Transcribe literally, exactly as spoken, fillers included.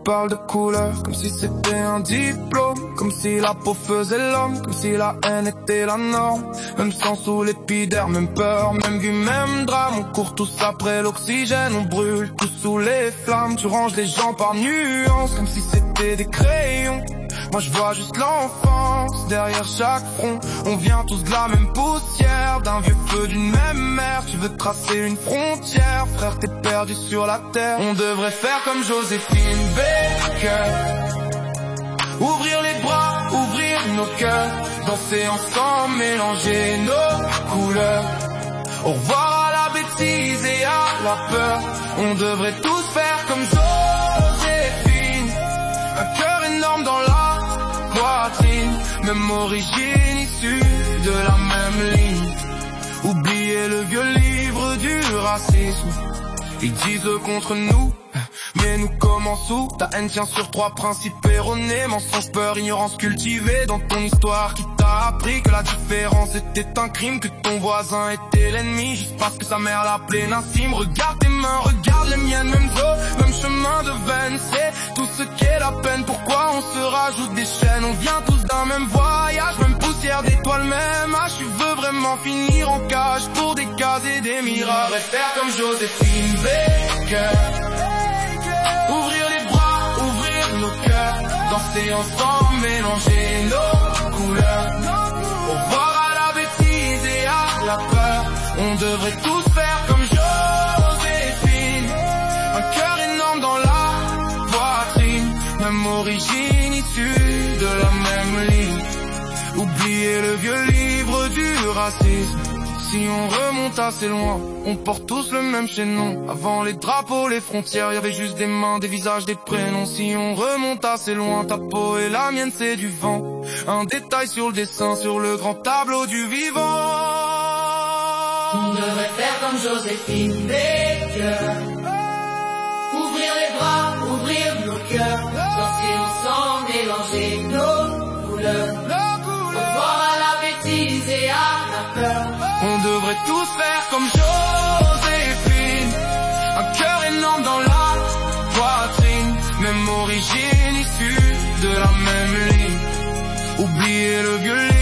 parle de couleur, comme si c'était un diplôme, comme si la peau faisait l'homme, comme si la haine était la norme. Même sang sous l'épiderme, même peur, même vue, même drame. On court tous après l'oxygène, on brûle tous sous les flammes. Tu ranges les gens par nuances, comme si c'était des crayons. Moi je vois juste l'enfance derrière chaque front. On vient tous de la même poussière, d'un vieux feu, d'une même mer. Tu veux tracer une frontière, frère, t'es perdu sur la terre. On devrait faire comme Joséphine Baker, ouvrir les bras, ouvrir nos cœurs, danser ensemble, mélanger nos couleurs. Au revoir à la bêtise et à la peur. On devrait tous faire comme Joséphine, un cœur énorme dans la poitrine, même origine issue de la même ligne. Oubliez le vieux livre du racisme. Ils disent contre nous, mais nous comme en sous. Ta haine tient sur trois principes erronés: mensonge, peur, ignorance cultivée dans ton histoire qui t'a appris que la différence était un crime, que ton voisin était l'ennemi juste parce que sa mère l'appelait Nassim. Regarde tes mains, regarde les miennes, même dos, même chemin de veine. C'est tout ce qu'est la peine, pourquoi on se rajoute des chaînes? On vient tous d'un même voyage, même poussière d'étoiles, même âge. Tu veux vraiment finir en cage pour des cases et des mirages? Faire comme Joséphine Baker, ouvrir les bras, ouvrir nos cœurs, danser ensemble, mélanger nos couleurs. Au revoir à la bêtise et à la peur. On devrait tous faire comme Joséphine, un cœur énorme dans la poitrine, même origine issue de la même ligne. Oubliez le vieux livre du racisme. Si on remonte assez loin, on porte tous le même chaînon. Avant les drapeaux, les frontières, y avait juste des mains, des visages, des prénoms. Si on remonte assez loin, ta peau et la mienne c'est du vent. Un détail sur le dessin, sur le grand tableau du vivant. On devrait faire comme Joséphine Baker, ouvrir les bras, ouvrir nos cœurs, danser ensemble, mélanger nos couleurs. Revoir à la bêtise et à la peur. On devrait tous faire comme Joséphine, un cœur énorme dans la poitrine, même origine issue de la même ligne. Oubliez le vieux